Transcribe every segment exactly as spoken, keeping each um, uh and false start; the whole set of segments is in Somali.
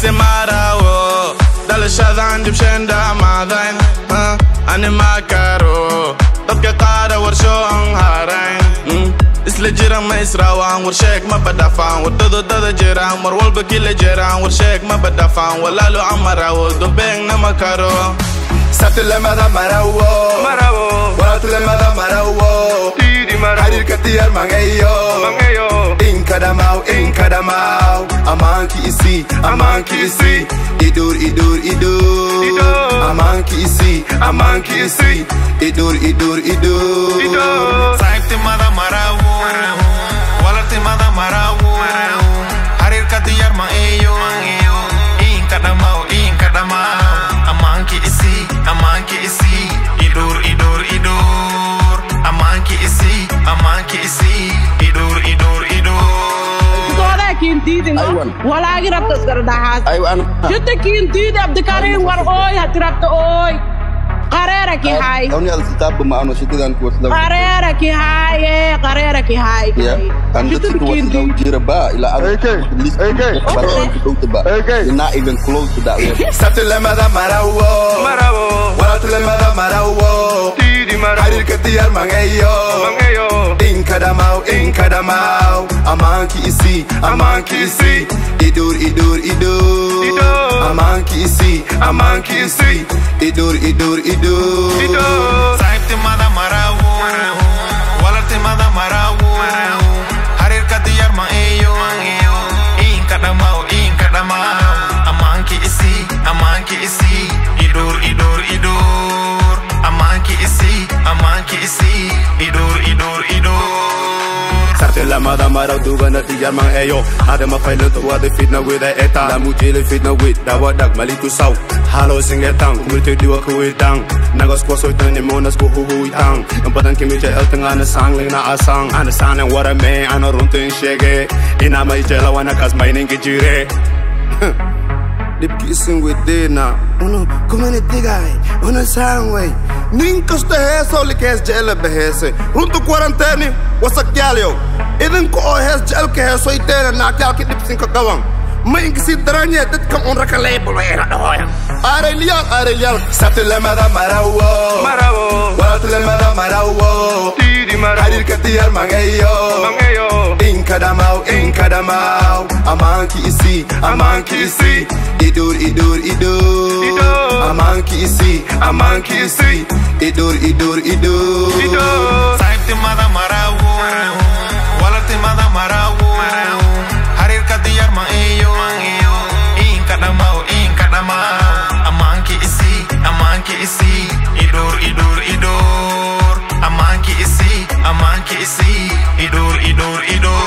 سي ماراو دل شادان جيب شندا مادين أنا ما كارو dadka qaara warsho aan haarayn isla jiraan ma israawaan warsheeg ma badafaan wadada dada jiraan mar walba kila jiraan warsheeg ma badafaan walaalo amarawo dobeegna ma karo satile mada marawo marawo walatile mada marawo didi marawo harir katiyar mangayo mangayo inkadamau inkadamau amanki isi amanki isi idur idur idur amanki isi amanki isi idur idur idur saibte mada marawo walate mada marawo harir katiyar mangayo inkadamau inkadamau amanki isi amanki isi idur idur idur amanki isi amanki isi idur idur idur كنتيدي ولا عجرب تذكر دحاس أيوة أنا شفت كنتيدي عبد الكريم ورقوي هتربت أوي قرارك هاي أنا الكتاب ما أنا شتيت أنا كويس لو قرارك هاي قرارك هاي يا أنا شتيت كويس لو جربا إلى أنا ليس برا كتب تبا not even close to that level satile mada marawo marawo walatile mada marawo didi marawo harir katiyar mangayo mangayo inkadamau inkadamau amanki isi amanki isi idur idur idur amanki isi amanki isi idur idur idur saibte mada marawo walate mada marawo harir katiyar mangayo inkadamau inkadamau amanki isi amanki isi idur idur idur amanki isi amanki isi idur idur idur satile mada maraw dugana tiyar mangayo hada ma failto wada fitna with eta la mutile fitna with dawa dag maliku saw halo singetang kumite diwa kuitang nagos ko soitang monas ko huitang badan kimite eltang ana sangling na asang ana sanan what a man ana runtin shege ina mai jela wana kas mining gijire Deep kissing with Dana uno community guy uno sangway ninkas te heso likes jela behese runtu quarantene wasakyalyo idin ko hes jel ke heso itena na kyal ki dipsin ka gawang may ingisi daranya dat kan on raka label era doya arelial arelial satile mada marawo marawo walatile mada marawo didi marawo harir katiyar mangayo mangayo inkadamau inkadamau amanki isi amanki isi idur idur idur amanki isi amanki isi idur idur idur saibte mada marawo walate mada marawo harir katiyar mangayo inkadamau inkadamau amanki isi amanki isi idur idur idur amanki isi amanki isi idur idur idur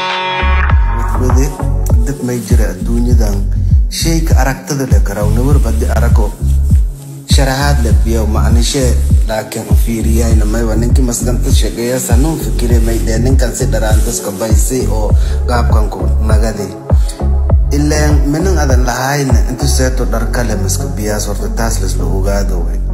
wade dad may jira adduunyadan shayka aragtada le karaw nawar badi arago sharaxaad le biyo macnishe laakiin u fiiriyayna mayba ninkii masganta sheegaya sanuun fikire maydee ninkan si dharaantaska baysay oo gaabkan ku nagadi ilaan minan adan lahayna intu seeto dhar kale maska biyaas horta taas lasla ogaado way